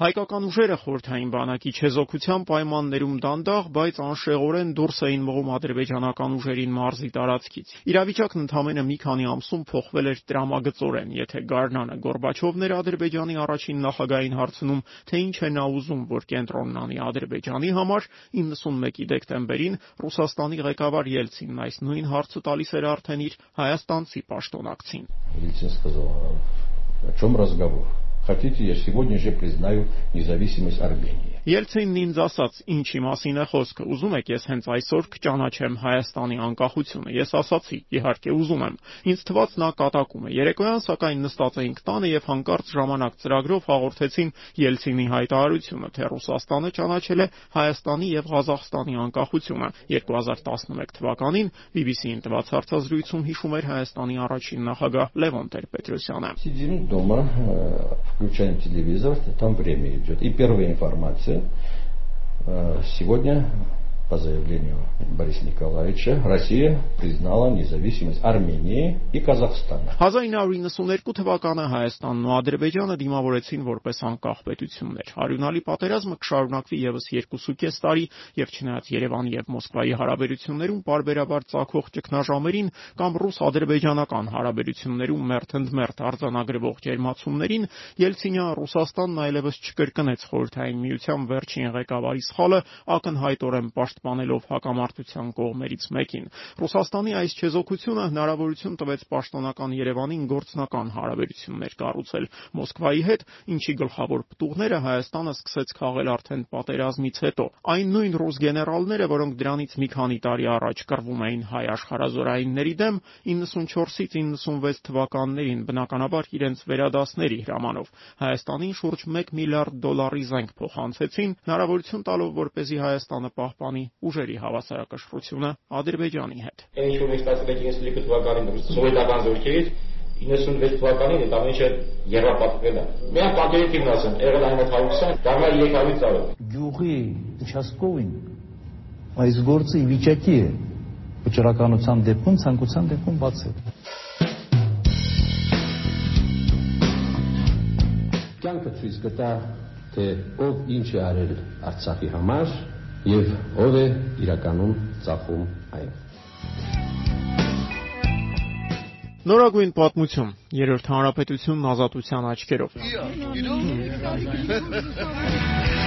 Հայկական ուժերը խորհրդային բանակի չեզոքության պայմաններում դանդաղ, բայց անշեղորեն դուրս էին մղում ադրբեջանական ուժերին մարզի տարածքից։ Իրավիճակն ընդամենը մի քանի ամսում փոխվել էր տրամագծորեն, եթե Գարնանը Գորբաչովն էր Ադրբեջանի առաջին նախագահային հարցնում, թե ինչ է նա ուզում, որ կենտրոնն անի Ադրբեջանի համար, իննսունմեկի դեկտեմբերին Ռուսաստանի ղեկավար Ելցինն այս նույն հարցը տալիս էր արդեն իր հայաստանցի պաշտոնակցին։ Ельцин сказал: о чем разговор? Хотите, я сегодня же признаю независимость Армении. Ելցինն ինձ ասաց, ինչի մասին է խոսքը, ուզում եք ես հենց այսօր կճանաչեմ Հայաստանի անկախությունը։ Ես ասացի, իհարկե ուզում եմ։ Ինձ թվաց նա կատակում է։ Երեկոյան սակայն նստած էինք տանը եւ հանկարծ ժամանակ ծրագրով հաղորդեցին Ելցինի հայտարարությունը, թե Ռուսաստանը ճանաչել է Հայաստանի եւ Ղազախստանի անկախությունը։ երկու հազար տասնմեկ թվականին բի բի սի-ին տված հարցազրույցում հիշում էր Հայաստանի առաջին նախագահ Լևոն Տեր-Պետրոսյանը։ Сидим дома, включаем телевизор, там время идет. И первая информация. Сегодня, по заявлению Бориса Николаевича, Россия признала независимость Армении и Казахстана. հազար ինը հարյուր իննսուններկու թվականը Հայաստանն ու Ադրբեջանը դիմավորեցին որպես անկախ պետություններ։ Արյունալի պատերազմը կշարունակվի եւս երկուսուկես տարի եւ չնայած Երևանի եւ Մոսկվայի հարաբերություններում պարբերաբար ծագող ճգնաժամերին կամ ռուս-ադրբեջանական հարաբերություններում մերթընդմերթ արձանագրվող ջերմացումներին, Ելցինյան Ռուսաստանն այլևս չկրկնեց խորհրդային միության վերջին ղեկավարի սխալը, ակնհայտորեն պաշտպանելով հակամարտության կողմերից մեկին։ Ռուսաստանի այս չեզոքությունը հնարավորություն տվեց պաշտոնական Երևանին գործնական հարաբերություններ կառուցել Մոսկվայի հետ, ինչի գլխավոր պտուղները Հայաստանը սկսեց քաղել արդեն պատերազմից հետո։ Այն նույն ռուս գեներալները, որոնք դրանից մի քանի տարի առաջ կռվում էին հայ աշխարհազորայինների դեմ, իննսունչորսից իննսունվեց թվականներին բնականաբար իրենց վերադասների հրամանով Հայաստանին շուրջ մեկ միլիարդ դոլարի զենք փոխանցեցին, հնարավորություն տալով, որպեսզի Հայաստանը պահպանի ուժերի հավասարակշռությունը Ադրբեջանի հետ։ Ինչ որ ստացել եք իննսունյոթ թվականին սովետական զորքերից, իննսունվեց թվականին այդ ամենը երրապատկվել է։ Միայն պատերազմն ասեմ, եղել այն հաղորդության, դառնա երեք հարյուր տարի։ Գյուղի участковին այս գործը ի վիճակի է վճռականության դեպքում, ցանկության դեպքում բացել։ Կյանքը ցույց կտա, թե ով ինչ է արել Արցախի համար եւ ով է իրականում ծախում այն։ Նորագույն պատմություն, երրորդ հանրապետությունն ազատության աչքերով։